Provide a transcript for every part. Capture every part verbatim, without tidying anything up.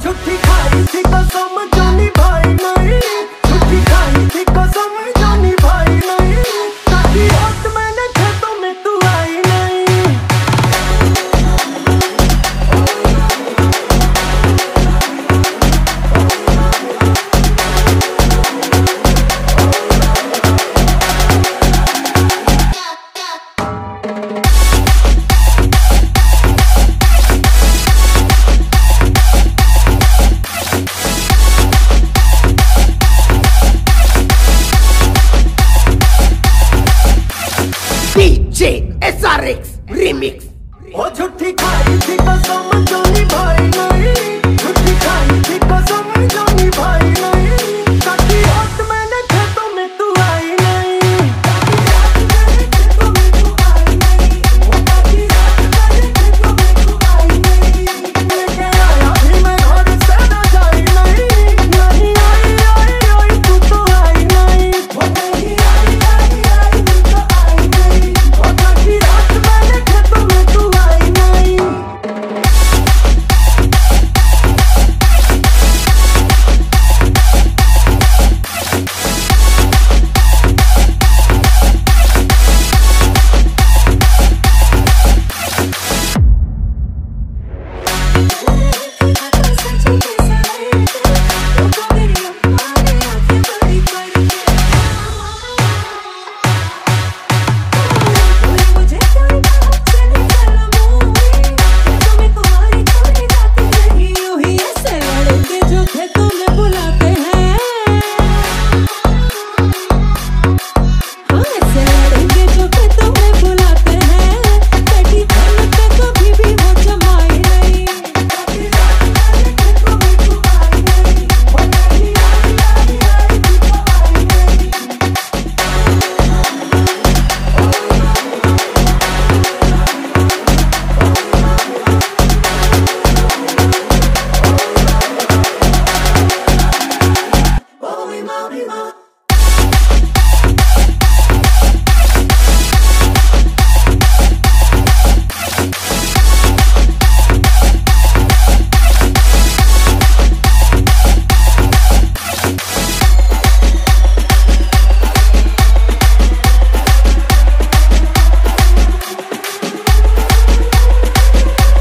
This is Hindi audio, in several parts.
झूठी खाई थी कसम जो निभाई नहीं, झूठी खाई थी कसम जो निभाई नहीं, ताकि रात मैंने खेतों में तू आई नहीं। DJ S R X remix. ओ झूठी खाई थी कसम जो निभाई नहीं, झूठी खाई थी कसम जो निभाई नहीं, ताकि रात मैंने खेतों में तू आई नहीं, ताकि रात मैंने खेतों में तू आई नहीं, ताकि रात मैंने खेतों में तू आई नहीं। लेके आया भी मैं घर से न जाई नहीं, नहीं आई आई आई तू तो आई नहीं, वो नहीं आई आई आई तू तो आई नहीं, वो ताकि रात मैंने खेतों में तू आई नहीं।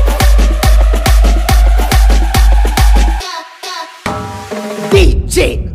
डीजे